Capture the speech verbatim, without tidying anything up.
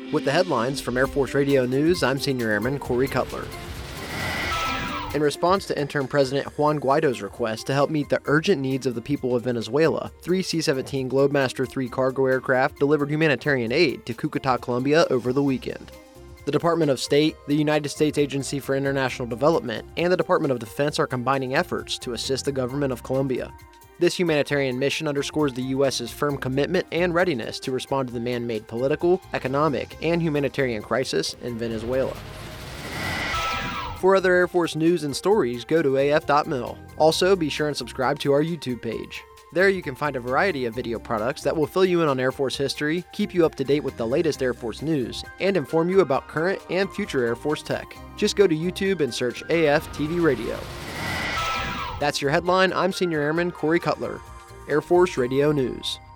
With the headlines from Air Force Radio News, I'm Senior Airman Corey Cutler. In response to interim President Juan Guaido's request to help meet the urgent needs of the people of Venezuela, three C seventeen Globemaster three cargo aircraft delivered humanitarian aid to Cucuta, Colombia over the weekend. The Department of State, the United States Agency for International Development, and the Department of Defense are combining efforts to assist the government of Colombia. This humanitarian mission underscores the U S's firm commitment and readiness to respond to the man-made political, economic, and humanitarian crisis in Venezuela. For other Air Force news and stories, go to A F dot mil. Also, be sure and subscribe to our YouTube page. There you can find a variety of video products that will fill you in on Air Force history, keep you up to date with the latest Air Force news, and inform you about current and future Air Force tech. Just go to YouTube and search A F T V Radio. That's your headline. I'm Senior Airman Corey Cutler, Air Force Radio News.